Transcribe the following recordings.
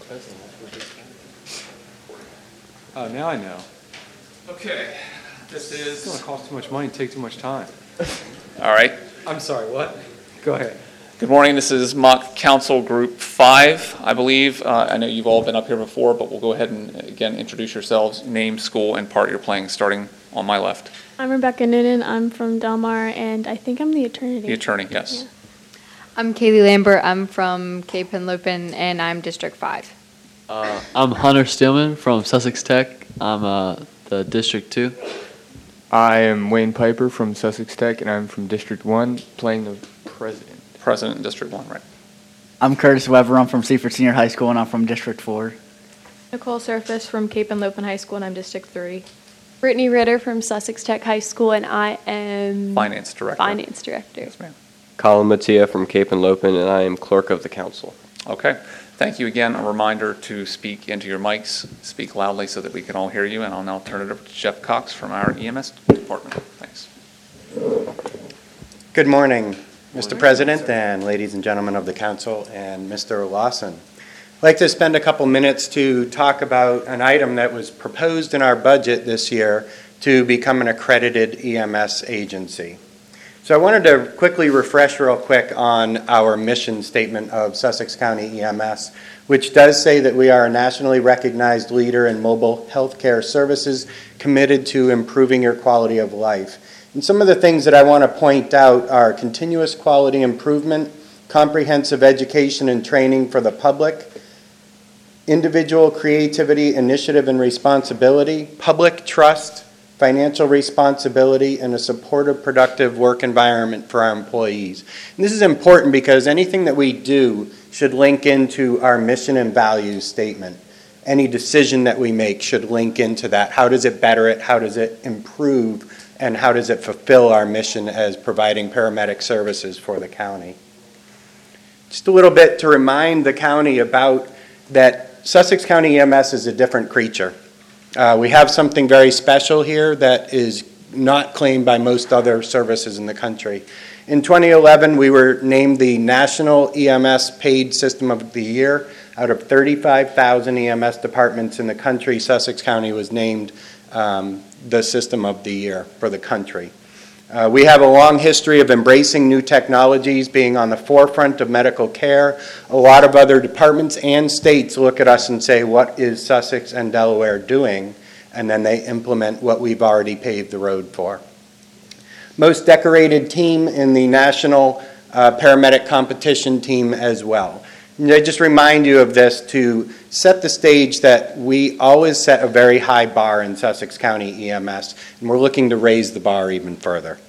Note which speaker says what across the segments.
Speaker 1: Oh, now I know.
Speaker 2: Okay, this
Speaker 1: It's going
Speaker 2: is,
Speaker 1: to cost too much money and take too much time.
Speaker 2: all right.
Speaker 1: I'm sorry, what? Go ahead.
Speaker 2: Good morning, this is Mock Council Group 5, I believe. I know you've all been up here before, but we'll go ahead and again introduce yourselves, name, school, and part you're playing, starting on my left.
Speaker 3: I'm Rebecca Noonan. I'm from Del Mar, and I think I'm the attorney.
Speaker 2: The attorney, yes.
Speaker 3: Yeah.
Speaker 4: I'm Kaylee Lambert. I'm from Cape Henlopen, and I'm District 5.
Speaker 5: I'm Hunter Steelman from Sussex Tech. I'm the District 2.
Speaker 6: I am Wayne Piper from Sussex Tech, and I'm from District 1, playing the president.
Speaker 2: President in District 1, right.
Speaker 7: I'm Curtis Weber. I'm from Seaford Senior High School, and I'm from District 4.
Speaker 3: Nicole Surface from Cape Henlopen High School, and I'm District 3.
Speaker 8: Brittany Ritter from Sussex Tech High School, and I am
Speaker 2: Finance Director.
Speaker 8: Finance Director.
Speaker 2: Yes, ma'am.
Speaker 9: Colin Mattia from Cape Henlopen, and I am Clerk of the Council.
Speaker 2: Okay, thank you again. A reminder to speak into your mics, speak loudly so that we can all hear you, and I'll now turn it over to Jeff Cox from our EMS department. Thanks.
Speaker 10: Good morning, Mr. President and ladies and gentlemen of the council and Mr. Lawson. I'd like to spend a couple minutes to talk about an item that was proposed in our budget this year to become an accredited EMS agency. So I wanted to quickly refresh real quick on our mission statement of Sussex County EMS, which does say that we are a nationally recognized leader in mobile healthcare services committed to improving your quality of life. And some of the things that I want to point out are continuous quality improvement, comprehensive education and training for the public, individual creativity, initiative, and responsibility, public trust, financial responsibility, and a supportive, productive work environment for our employees. And this is important because anything that we do should link into our mission and values statement. Any decision that we make should link into that. How does it better it? How does it improve? And how does it fulfill our mission as providing paramedic services for the county? Just a little bit to remind the county about that Sussex County EMS is a different creature. We have something very special here that is not claimed by most other services in the country. In 2011, we were named the National EMS Paid System of the Year. Out of 35,000 EMS departments in the country, Sussex County was named the System of the Year for the country. We have a long history of embracing new technologies, being on the forefront of medical care. A lot of other departments and states look at us and say, what is Sussex and Delaware doing? And then they implement what we've already paved the road for. Most decorated team in the national paramedic competition team as well. And I just remind you of this to set the stage that we always set a very high bar in Sussex County EMS, and we're looking to raise the bar even further.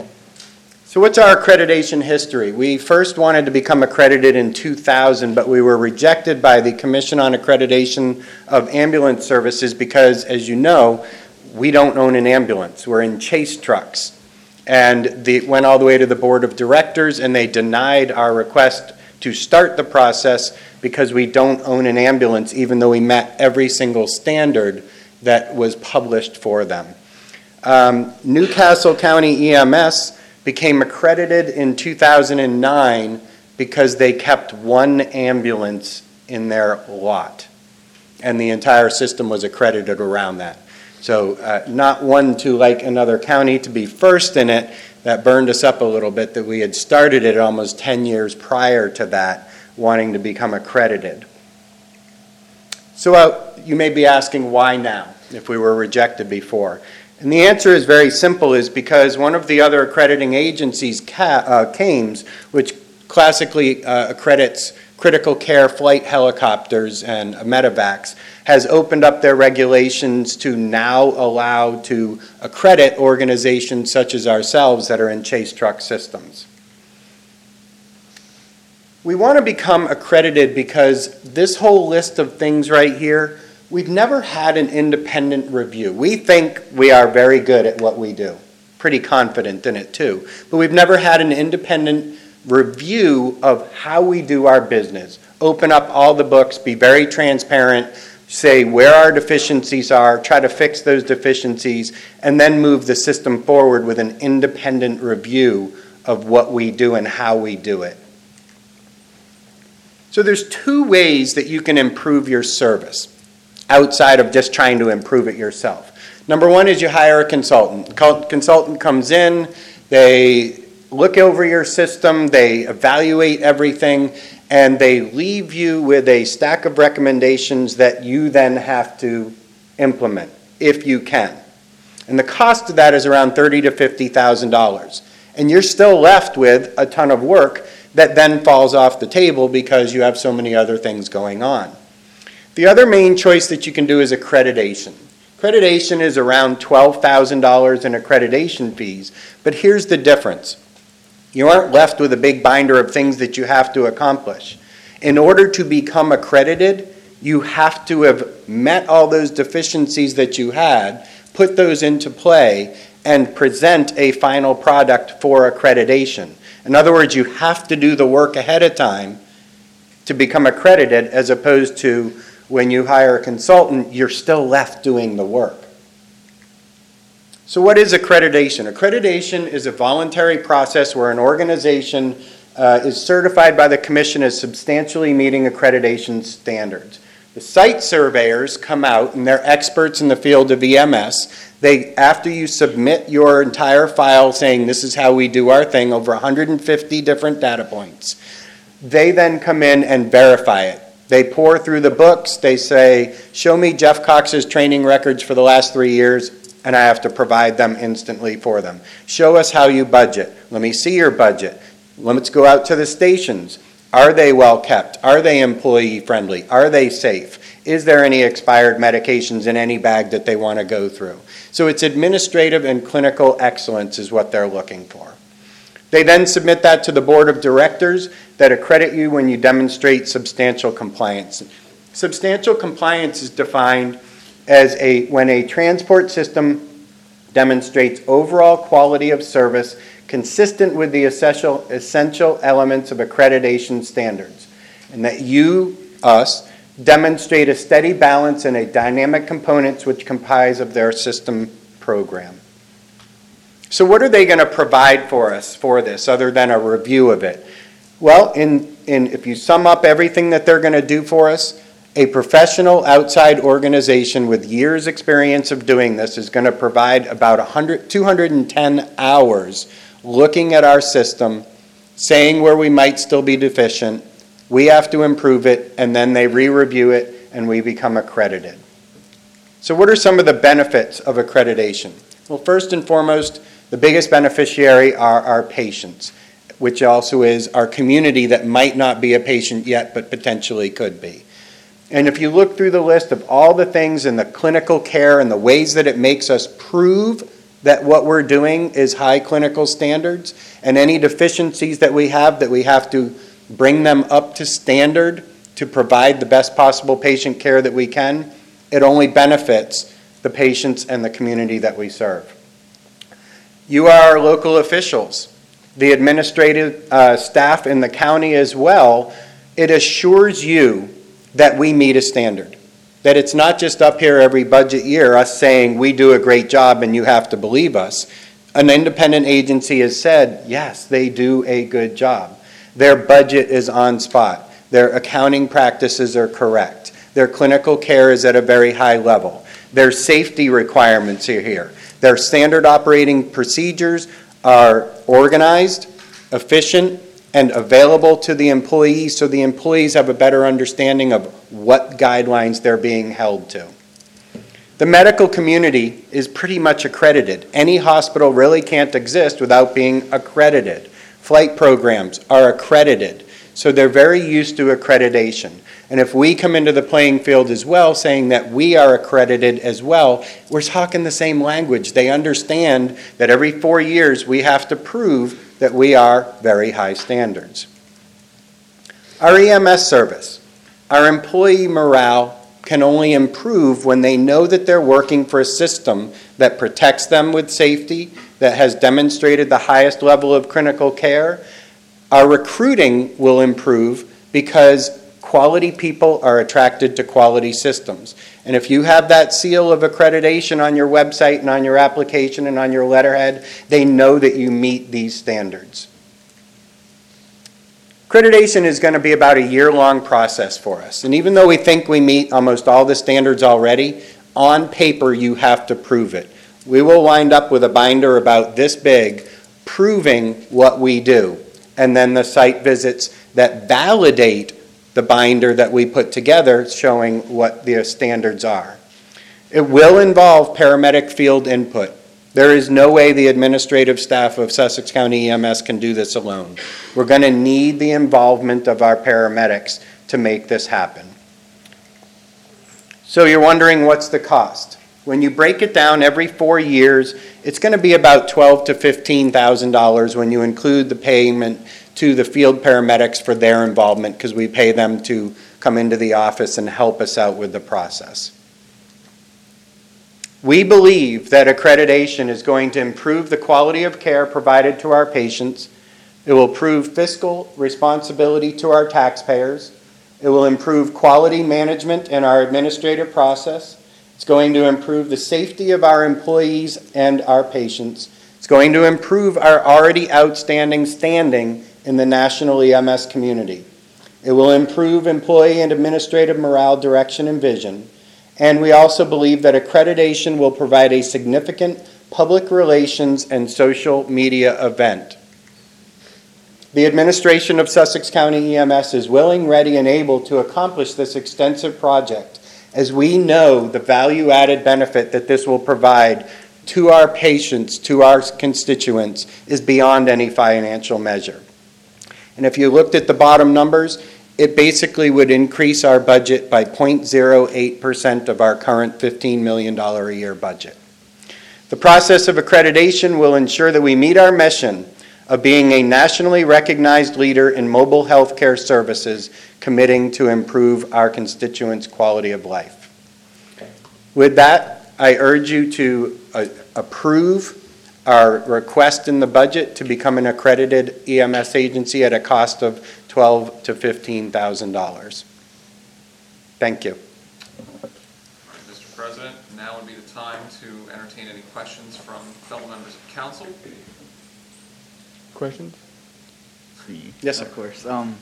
Speaker 10: So what's our accreditation history? We first wanted to become accredited in 2000, but we were rejected by the Commission on Accreditation of Ambulance Services because, as you know, we don't own an ambulance. We're in chase trucks. And it went all the way to the Board of Directors, and they denied our request to start the process because we don't own an ambulance, even though we met every single standard that was published for them. Newcastle County EMS became accredited in 2009 because they kept one ambulance in their lot, and the entire system was accredited around that. So not one to, like another county, to be first in it. That burned us up a little bit that we had started it almost 10 years prior to that, wanting to become accredited. So you may be asking, why now, if we were rejected before? And the answer is very simple, is because one of the other accrediting agencies, CAMES, which classically accredits critical care flight helicopters and medevacs, has opened up their regulations to now allow to accredit organizations such as ourselves that are in chase truck systems. We want to become accredited because this whole list of things right here, we've never had an independent review. We think we are very good at what we do, pretty confident in it too, but we've never had an independent review of how we do our business. Open up all the books, be very transparent, say where our deficiencies are, try to fix those deficiencies, and then move the system forward with an independent review of what we do and how we do it. So there's two ways that you can improve your service outside of just trying to improve it yourself. Number one is you hire a consultant. Consultant comes in, they look over your system, they evaluate everything, and they leave you with a stack of recommendations that you then have to implement, if you can. And the cost of that is around $30,000 to $50,000. And you're still left with a ton of work that then falls off the table because you have so many other things going on. The other main choice that you can do is accreditation. Accreditation is around $12,000 in accreditation fees, but here's the difference. You aren't left with a big binder of things that you have to accomplish. In order to become accredited, you have to have met all those deficiencies that you had, put those into play, and present a final product for accreditation. In other words, you have to do the work ahead of time to become accredited, as opposed to when you hire a consultant, you're still left doing the work. So what is accreditation? Accreditation is a voluntary process where an organization is certified by the commission as substantially meeting accreditation standards. The site surveyors come out, and they're experts in the field of EMS. After you submit your entire file saying this is how we do our thing, over 150 different data points, they then come in and verify it. They pour through the books. They say, show me Jeff Cox's training records for the last 3 years, and I have to provide them instantly for them. Show us how you budget. Let me see your budget. Let's go out to the stations. Are they well kept? Are they employee friendly? Are they safe? Is there any expired medications in any bag that they want to go through? So it's administrative and clinical excellence is what they're looking for. They then submit that to the board of directors that accredit you when you demonstrate substantial compliance. Substantial compliance is defined as when a transport system demonstrates overall quality of service consistent with the essential elements of accreditation standards, and that us, demonstrate a steady balance in a dynamic components which comprise of their system program. So what are they going to provide for us for this, other than a review of it? Well, if you sum up everything that they're going to do for us, a professional outside organization with years experience of doing this is going to provide about 210 hours looking at our system, saying where we might still be deficient. We have to improve it, and then they re-review it, and we become accredited. So what are some of the benefits of accreditation? Well, first and foremost, the biggest beneficiary are our patients, which also is our community that might not be a patient yet, but potentially could be. And if you look through the list of all the things in the clinical care and the ways that it makes us prove that what we're doing is high clinical standards, and any deficiencies that we have to bring them up to standard to provide the best possible patient care that we can, it only benefits the patients and the community that we serve. You are our local officials, the administrative staff in the county as well. It assures you that we meet a standard. That it's not just up here every budget year, us saying we do a great job and you have to believe us. An independent agency has said, yes, they do a good job. Their budget is on spot. Their accounting practices are correct. Their clinical care is at a very high level. Their safety requirements are here. Their standard operating procedures are organized, efficient, and available to the employees, so the employees have a better understanding of what guidelines they're being held to. The medical community is pretty much accredited. Any hospital really can't exist without being accredited. Flight programs are accredited, so they're very used to accreditation. And if we come into the playing field as well, saying that we are accredited as well, we're talking the same language. They understand that every 4 years we have to prove that we are very high standards. Our EMS service, our employee morale can only improve when they know that they're working for a system that protects them with safety, that has demonstrated the highest level of clinical care. Our recruiting will improve because quality people are attracted to quality systems. And if you have that seal of accreditation on your website and on your application and on your letterhead, they know that you meet these standards. Accreditation is going to be about a year-long process for us. And even though we think we meet almost all the standards already, on paper you have to prove it. We will wind up with a binder about this big proving what we do. And then the site visits that validate the binder that we put together showing what the standards are. It will involve paramedic field input. There is no way the administrative staff of Sussex County EMS can do this alone. We're going to need the involvement of our paramedics to make this happen. So you're wondering what's the cost? When you break it down every 4 years, it's going to be about $12,000 to $15,000 when you include the payment to the field paramedics for their involvement, because we pay them to come into the office and help us out with the process. We believe that accreditation is going to improve the quality of care provided to our patients. It will prove fiscal responsibility to our taxpayers. It will improve quality management in our administrative process. It's going to improve the safety of our employees and our patients. It's going to improve our already outstanding standing in the national EMS community. It will improve employee and administrative morale, direction, and vision. And we also believe that accreditation will provide a significant public relations and social media event. The administration of Sussex County EMS is willing, ready, and able to accomplish this extensive project, as we know the value-added benefit that this will provide to our patients, to our constituents, is beyond any financial measure. And if you looked at the bottom numbers, it basically would increase our budget by 0.08% of our current $15 million a year budget. The process of accreditation will ensure that we meet our mission of being a nationally recognized leader in mobile healthcare services, committing to improve our constituents' quality of life. With that, I urge you to approve our request in the budget to become an accredited EMS agency at a cost of $12,000 to $15,000. Thank you.
Speaker 2: Mr. President, now would be the time to entertain any questions from fellow members of council.
Speaker 6: Questions?
Speaker 10: Yes, sir.
Speaker 7: Of course.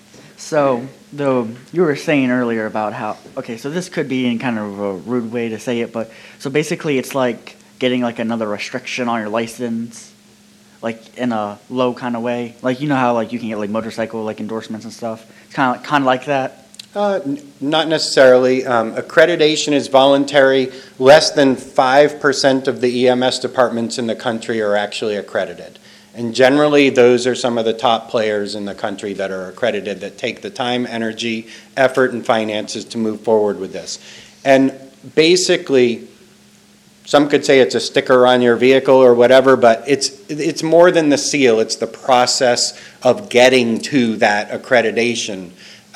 Speaker 7: So you were saying earlier about how, okay, so this could be in kind of a rude way to say it, but so basically it's like getting like another restriction on your license, like in a low kind of way. Like, you know how like you can get like motorcycle like endorsements and stuff. It's kind of like that.
Speaker 10: Not necessarily. Accreditation is voluntary. Less than 5% of the EMS departments in the country are actually accredited. And generally, those are some of the top players in the country that are accredited, that take the time, energy, effort, and finances to move forward with this. And basically, some could say it's a sticker on your vehicle or whatever, but it's more than the seal. It's the process of getting to that accreditation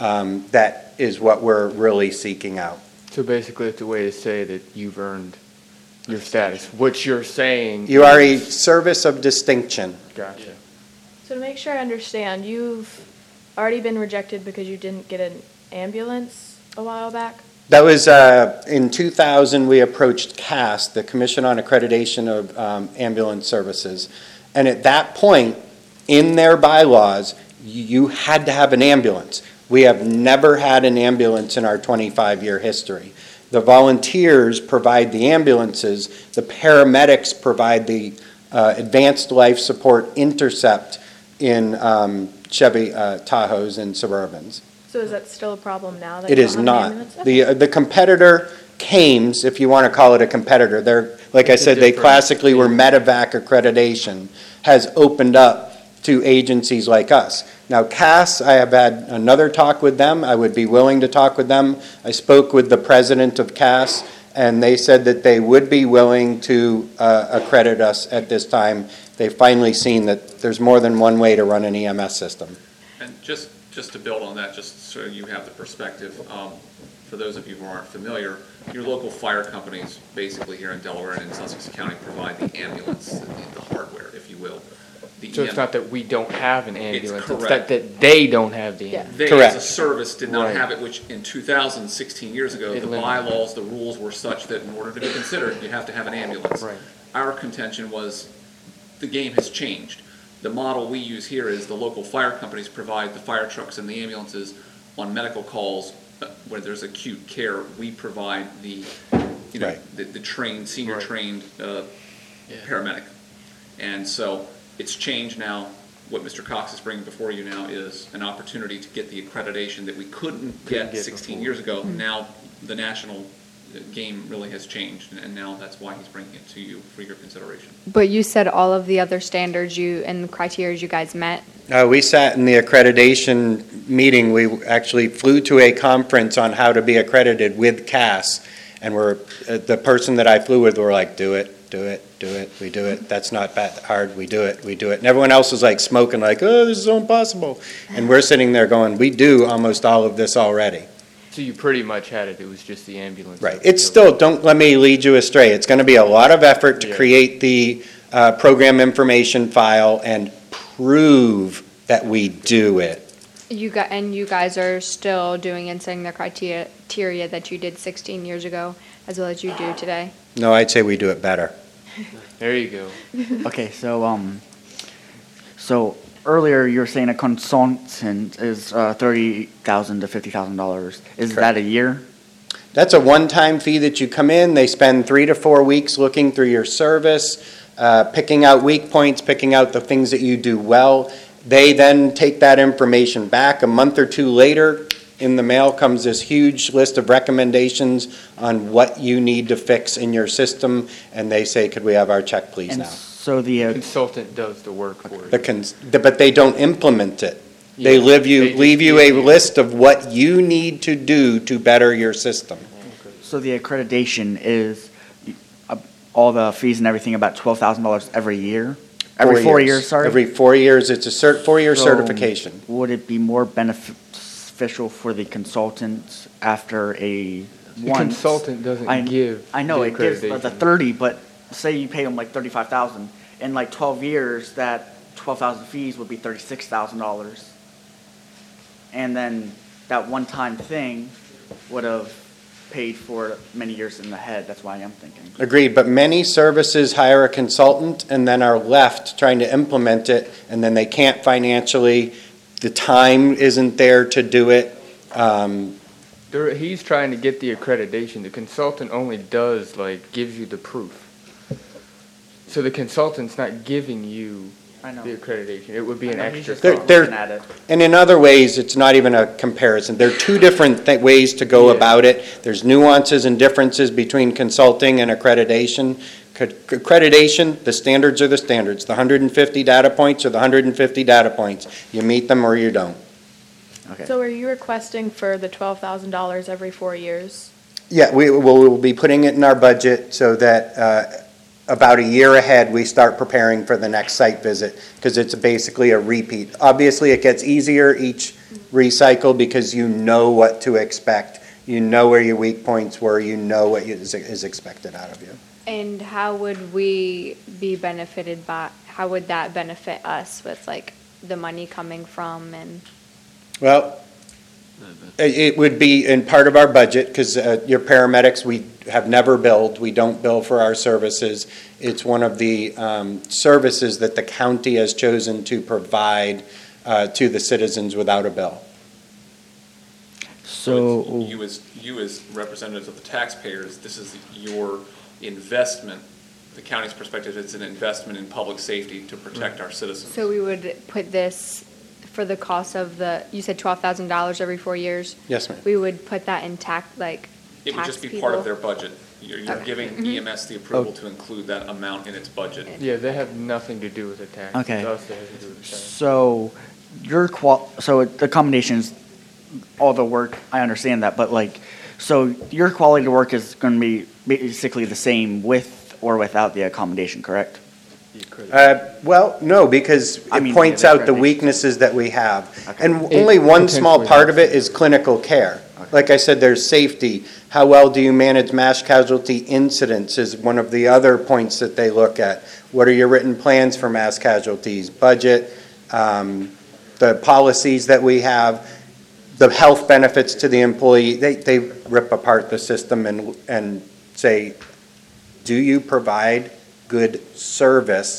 Speaker 10: that is what we're really seeking out.
Speaker 6: So basically it's a way to say that you've earned your status. What you're saying...
Speaker 10: You are a service of distinction.
Speaker 6: Gotcha.
Speaker 3: So to make sure I understand, you've already been rejected because you didn't get an ambulance a while back?
Speaker 10: That was in 2000, we approached CAS, the Commission on Accreditation of Ambulance Services. And at that point, in their bylaws, you had to have an ambulance. We have never had an ambulance in our 25-year history. The volunteers provide the ambulances. The paramedics provide the advanced life support intercept in Chevy Tahoes and Suburbans.
Speaker 3: So is that still a problem now? That
Speaker 10: It
Speaker 3: you
Speaker 10: is
Speaker 3: don't have an
Speaker 10: not.
Speaker 3: ambulance? Okay.
Speaker 10: The competitor, CAMES, if you want to call it a competitor, they're, like I
Speaker 6: It's a
Speaker 10: said, they
Speaker 6: different
Speaker 10: classically were
Speaker 6: field.
Speaker 10: medevac accreditation, has opened up to agencies like us. Now, CAS, I have had another talk with them. I would be willing to talk with them. I spoke with the president of CAS, and they said that they would be willing to accredit us at this time. They've finally seen that there's more than one way to run an EMS system.
Speaker 2: And just to build on that, just so you have the perspective, for those of you who aren't familiar, your local fire companies, basically here in Delaware and in Sussex County, provide the ambulance, the hardware, if you will.
Speaker 6: So it's not that we don't have an ambulance, it's
Speaker 2: correct.
Speaker 6: that they don't have the
Speaker 3: Yeah.
Speaker 6: ambulance.
Speaker 2: They,
Speaker 10: Correct.
Speaker 2: as a service, did not
Speaker 6: Right.
Speaker 2: have it, which in 2016 years ago,
Speaker 6: It
Speaker 2: the
Speaker 6: limited.
Speaker 2: bylaws, the rules were such that in order to be considered, you have to have an ambulance.
Speaker 6: Right.
Speaker 2: Our contention was the game has changed. The model we use here is the local fire companies provide the fire trucks and the ambulances on medical calls where there's acute care. We provide the,
Speaker 10: Right.
Speaker 2: the trained, senior
Speaker 6: Right.
Speaker 2: trained paramedic. And so it's changed now. What Mr. Cox is bringing before you now is an opportunity to get the accreditation that we couldn't get 16
Speaker 6: before.
Speaker 2: years ago. Now the national game really has changed, and now that's why he's bringing it to you for your consideration.
Speaker 4: But you said all of the other standards and the criteria you guys met.
Speaker 10: We sat in the accreditation meeting. We actually flew to a conference on how to be accredited with CAS, and the person that I flew with were like, do it, we do it. That's not that hard, we do it. And everyone else was like smoking like, oh, this is so impossible. And we're sitting there going, we do almost all of this already.
Speaker 6: So you pretty much had it. It was just the ambulance.
Speaker 10: Right. It's still, don't let me lead you astray. It's going to be a lot of effort to
Speaker 6: Yeah.
Speaker 10: create the program information file and prove that we do it.
Speaker 4: You guys are still doing and setting the criteria that you did 16 years ago, as well as you do today.
Speaker 10: No, I'd say we do it better.
Speaker 6: There you go.
Speaker 7: Okay, so earlier you were saying a consultant is $30,000 to $50,000. Is that a year?
Speaker 10: That's a one-time fee that you come in. They spend 3 to 4 weeks looking through your service, picking out weak points, picking out the things that you do well. They then take that information back. A month or two later, in the mail comes this huge list of recommendations on what you need to fix in your system, and they say, could we have our check, please,
Speaker 7: And
Speaker 10: now?
Speaker 7: so the
Speaker 6: Consultant does the work for you.
Speaker 10: But they don't implement it. They
Speaker 6: Yeah,
Speaker 10: leave
Speaker 6: they just
Speaker 10: you a
Speaker 6: give you-
Speaker 10: list of what you need to do to better your system.
Speaker 7: so the accreditation is all the fees and everything about $12,000 every year? Every 4 years, sorry?
Speaker 10: Every 4 years, it's a 4-year
Speaker 7: So,
Speaker 10: certification.
Speaker 7: Would it be more beneficial for the consultant after
Speaker 6: The
Speaker 7: once?
Speaker 6: consultant doesn't
Speaker 7: I-
Speaker 6: give
Speaker 7: I know,
Speaker 6: the
Speaker 7: it gives the
Speaker 6: accreditation.
Speaker 7: 30, but say you pay them like 35,000, in like 12 years, that 12,000 fees would be $36,000. And then that one-time thing would have paid for many years in the head, that's why I'm thinking.
Speaker 10: Agreed, but many services hire a consultant and then are left trying to implement it, and then they can't financially, the time isn't there to do it.
Speaker 6: He's trying to get the accreditation. The consultant only does, gives you the proof. So the consultant's not giving you
Speaker 7: I know.
Speaker 6: the accreditation. It would be an
Speaker 7: I know, he's
Speaker 6: extra
Speaker 7: just
Speaker 6: cost.
Speaker 10: They're-
Speaker 7: looking at it.
Speaker 10: And in other ways, it's not even a comparison. There are two different ways to go
Speaker 6: Yeah.
Speaker 10: about it. There's nuances and differences between consulting and accreditation. Accreditation, the standards are the standards. The 150 data points are the 150 data points. You meet them or you don't.
Speaker 7: Okay.
Speaker 3: So are you requesting for the $12,000 every 4 years?
Speaker 10: Yeah, we will be putting it in our budget so that about a year ahead, we start preparing for the next site visit, because it's basically a repeat. Obviously, it gets easier each recycle because you know what to expect. You know where your weak points were. You know what is expected out of you.
Speaker 4: And how would we be benefited by, how would that benefit us with the money coming from and?
Speaker 10: Well, it would be in part of our budget, because your paramedics, we have never billed. We don't bill for our services. It's one of the services that the county has chosen to provide to the citizens without a bill.
Speaker 7: So,
Speaker 2: You as representatives of the taxpayers, this is your investment. The county's perspective, it's an investment in public safety to protect our citizens.
Speaker 4: So we would put this for the cost of you said $12,000 every 4 years?
Speaker 10: Yes, ma'am.
Speaker 4: We would put that in tax
Speaker 2: It would just be part of their
Speaker 4: people?
Speaker 2: budget. You're
Speaker 4: Okay.
Speaker 2: giving EMS the approval to include that amount in its budget.
Speaker 6: Yeah, they have nothing to do with the tax.
Speaker 7: Okay.
Speaker 6: It's us that has to do with the tax.
Speaker 7: so so the accommodations, all the work, I understand that, but so your quality of work is going to be basically the same with or without the accommodation, correct?
Speaker 6: The accreditation.
Speaker 10: Well, no, because
Speaker 7: I
Speaker 10: it
Speaker 7: mean,
Speaker 10: points
Speaker 7: yeah,
Speaker 10: out the
Speaker 7: accreditation.
Speaker 10: weaknesses that we have.
Speaker 7: Okay.
Speaker 10: And
Speaker 6: It
Speaker 10: only one small
Speaker 6: potentially
Speaker 10: part of
Speaker 6: helps.
Speaker 10: it is clinical care. Like I said, there's safety. How well do you manage mass casualty incidents is one of the other points that they look at. What are your written plans for mass casualties? Budget, the policies that we have, the health benefits to the employee. They rip apart the system and say, do you provide good service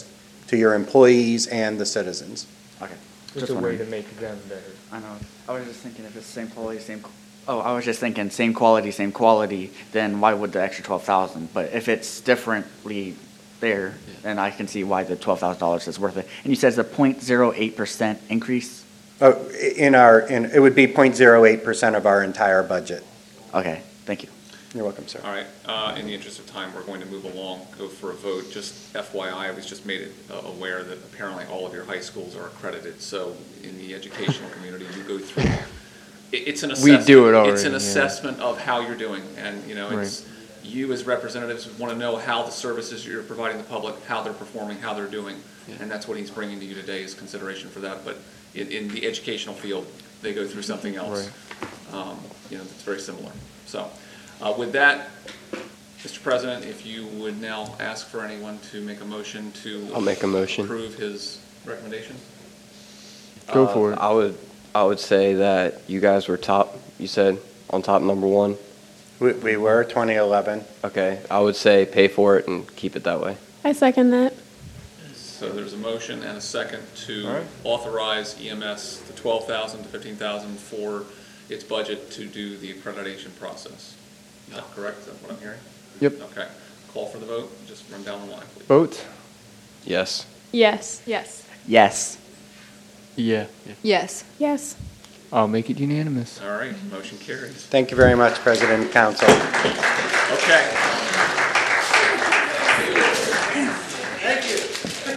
Speaker 10: to your employees and the citizens.
Speaker 7: Okay.
Speaker 6: It's
Speaker 7: Just
Speaker 6: a way
Speaker 7: wondering.
Speaker 6: to make them better.
Speaker 7: I know. I was just thinking if it's same quality, I was just thinking same quality, then why would the extra 12,000? But if it's differently there, then I can see why the $12,000 is worth it. And you said it's a 0.08% increase?
Speaker 10: It would be 0.08% of our entire budget.
Speaker 7: Okay, thank you.
Speaker 10: You're welcome, sir.
Speaker 2: All right, in the interest of time, we're going to move along, go for a vote. Just FYI, I was just made aware that apparently all of your high schools are accredited, so in the educational community, you go through, it's an assessment.
Speaker 6: We do it already,
Speaker 2: It's an
Speaker 6: yeah.
Speaker 2: assessment of how you're doing, and, you know, it's,
Speaker 6: Right.
Speaker 2: you as representatives want to know how the services you're providing the public, how they're performing, how they're doing, and that's what he's bringing to you today is consideration for that, but in the educational field, they go through something else. You know, it's very similar, so. With that, Mr. President, if you would now ask for anyone to make a motion to
Speaker 9: I'll make a motion.
Speaker 2: approve his recommendation.
Speaker 6: Go for it.
Speaker 9: I would say that you guys were top, you said, on top number one.
Speaker 10: We were 2011.
Speaker 9: Okay, I would say pay for it and keep it that way.
Speaker 8: I second that.
Speaker 2: So there's a motion and a second
Speaker 6: All
Speaker 2: to
Speaker 6: right.
Speaker 2: authorize EMS the 12,000 to 15,000 for its budget to do the accreditation process. Is that correct? Is that what I'm hearing?
Speaker 6: Yep.
Speaker 2: Okay. Call for the vote. Just run down the line, please.
Speaker 6: Vote?
Speaker 9: Yes.
Speaker 8: Yes.
Speaker 3: Yes.
Speaker 7: Yes.
Speaker 6: Yeah.
Speaker 4: Yes.
Speaker 8: Yes.
Speaker 6: I'll make it unanimous.
Speaker 2: All right, motion carries.
Speaker 10: Thank you very much, President and Council.
Speaker 2: Okay.